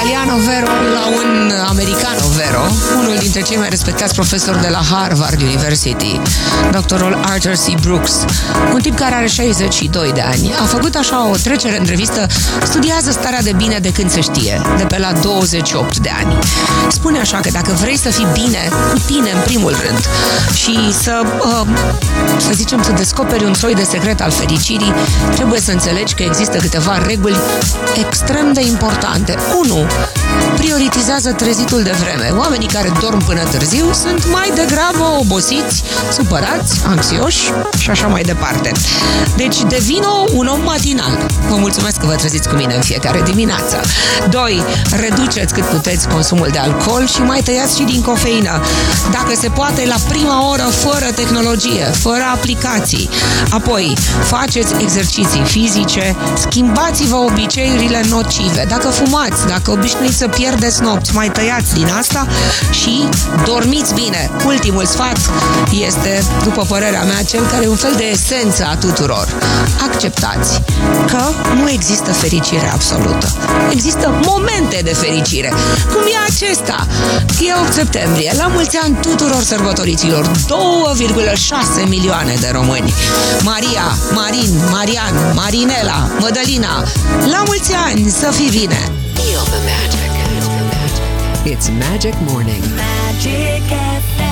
italiano vero la un americano vero, unul dintre cei mai respectați profesori de la Harvard University, doctorul Arthur C. Brooks, un tip care are 62 de ani, a făcut așa o trecere în revistă, studiază starea de bine de când se știe, de pe la 28 de ani. Spune așa că dacă vrei să fii bine cu tine în primul rând și să zicem, să descoperi un soi de secret al fericirii, trebuie să înțelegi că există câteva reguli extrem de importante. 1. Prioritizează trezitul de vreme. Oamenii care dorm până târziu sunt mai degrabă obosiți, supărați, anxioși și așa mai departe. Deci devină un om matinal. Vă mulțumesc că vă treziți cu mine în fiecare dimineață. 2. Reduceți cât puteți consumul de alcool și mai tăiați și din cofeină. Dacă se poate, la prima oră, fără tehnologie, fără aplicații. Apoi, faceți exerciții fizice, schimbați-vă obiceiurile nocive. Dacă fumați, dacă obișnuiți să pierdeți nopți, mai tăiați din asta și dormiți bine. Ultimul sfat este, după părerea mea, cel care e un fel de esență a tuturor. Acceptați că nu există fericire absolută. Există momente de fericire, cum e acesta. E 8 septembrie, la mulți ani tuturor sărbătoriților, 2,6 milioane de români. Maria, Marin, Marian, Marinela, Mădălina, la mulți ani, să fii bine! Feel the magic. It's Magic Morning. Magic FM.